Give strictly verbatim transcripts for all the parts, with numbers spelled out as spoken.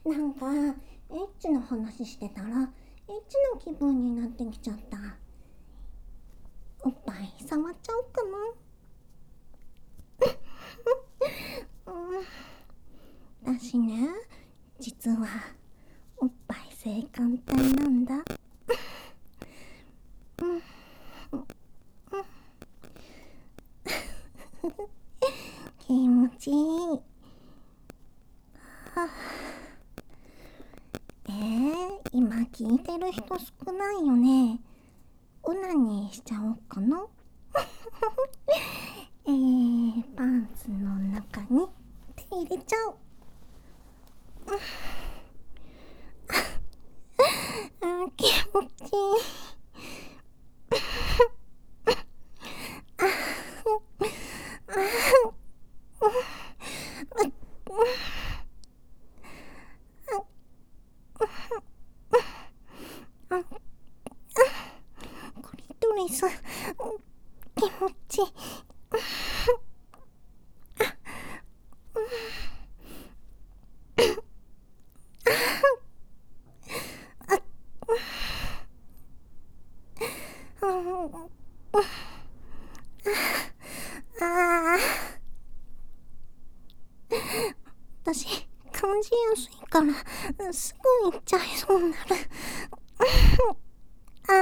なんかエッチの話してたらエッチな気分になってきちゃった。おっぱい触っちゃおうかな。うん、私ね、実はおっぱい性感帯なんだ。うん、気持ちいい。はあ、えー、今聞いてる人少ないよね。オナニーしちゃおうかな。えー、パンツの中に手入れちゃおう。うん、気持ちいい。クリトリス、気持ちいい。ああ、私感じやすいからすぐ行っちゃいそうになる。あ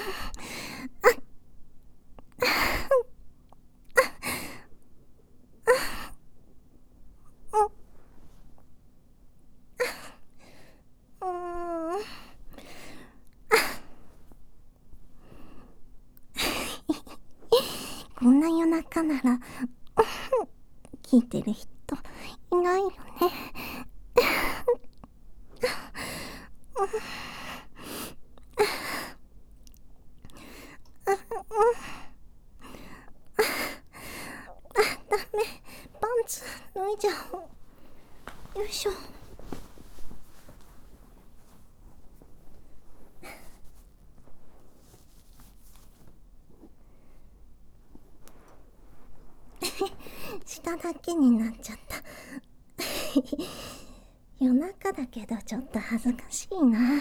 あ、うん、こんな夜中なら聞いてる人いないよね。ダメ、パンツ脱いじゃおう。よいしょ。下だけになっちゃった。夜中だけどちょっと恥ずかしいな。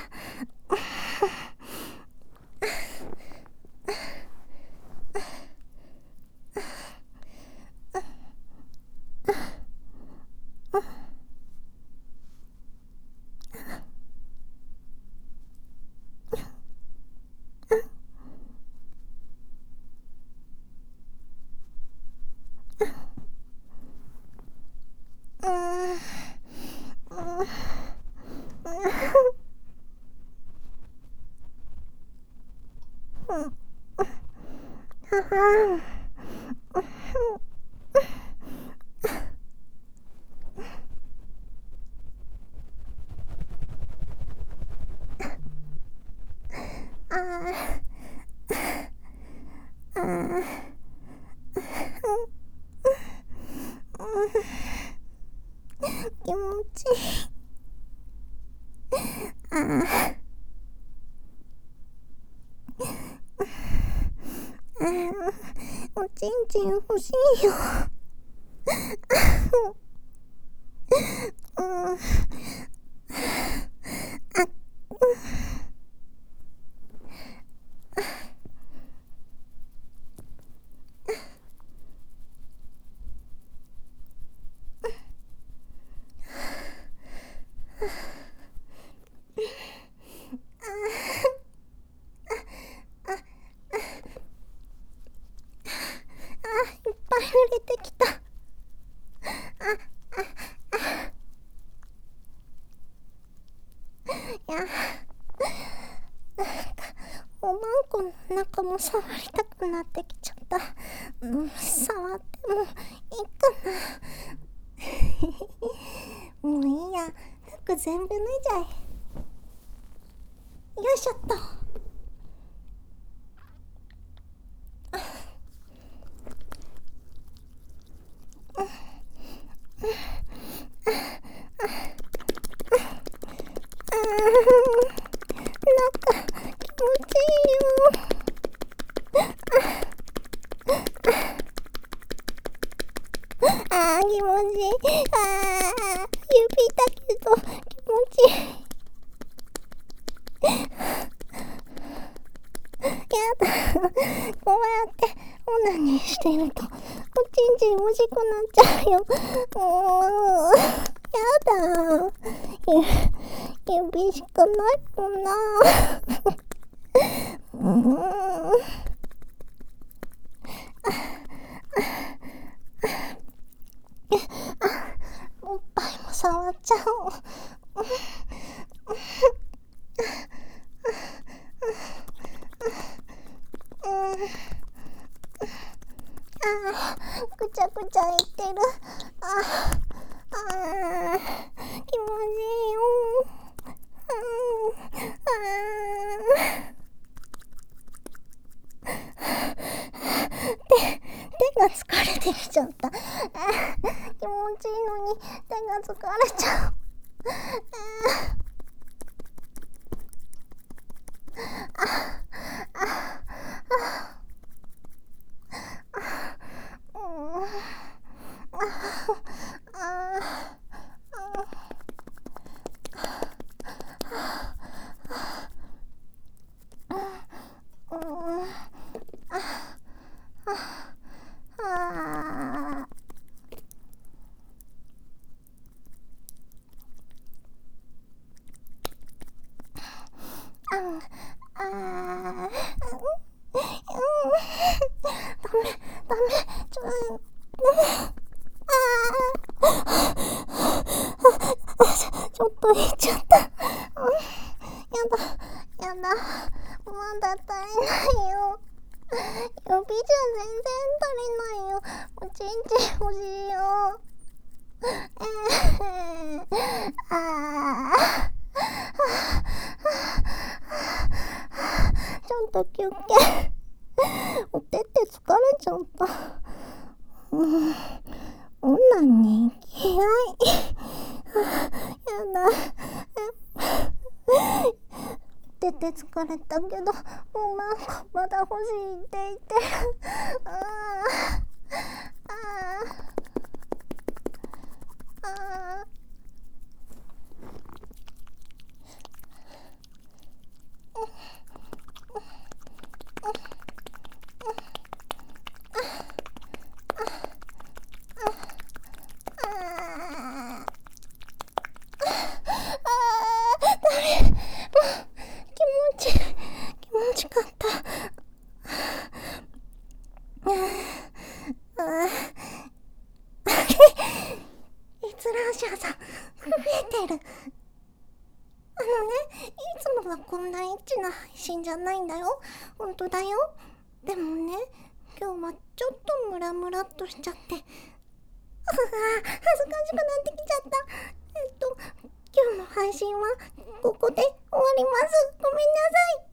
うん、うん、うん、はあ、ああ、あ気持ちいい。ああ、おちんちん欲しいよ。うん、あ、いっぱい売れてきた。いや、おまんこの中も触りたくなってきちゃった。うん、触ってもいいかな。もういいや、服全部脱いじゃえ。よいしょっと。なんか気持ちいいよ。あー気持ちいい。あー指だけど気持ちてるとおちんちん欲しくなっちゃうよ。うーん、やだ。ゆ指しかないかな。うーん、おっぱいも触っちゃおう。あー、ぐちゃぐちゃいってる。あー、あー、気持ちいいよ。うん、あー、手が疲れてきちゃった。あー、気持ちいいのに手が疲れちゃう。あああうん、ああうんああああダメダメちょちょっと言っちゃった。うん、やだやだ、まだ足りないよ。指じゃ全然足りないよ。おちんちん欲しいよ。えー、あーちょっと休憩。お手って疲れちゃった。うん、女に気合い。やだ。手って疲れたけど、もうマンコまだ欲しいって言ってる。あーあーあー気持ちかった。閲覧者さん増えてる。あのね、いつもはこんなエッチな配信じゃないんだよ。ほんとだよ。でもね、今日はちょっとムラムラっとしちゃって、うわ恥ずかしくなってきちゃった。えっと今日の配信はここで終わります。ごめんなさい。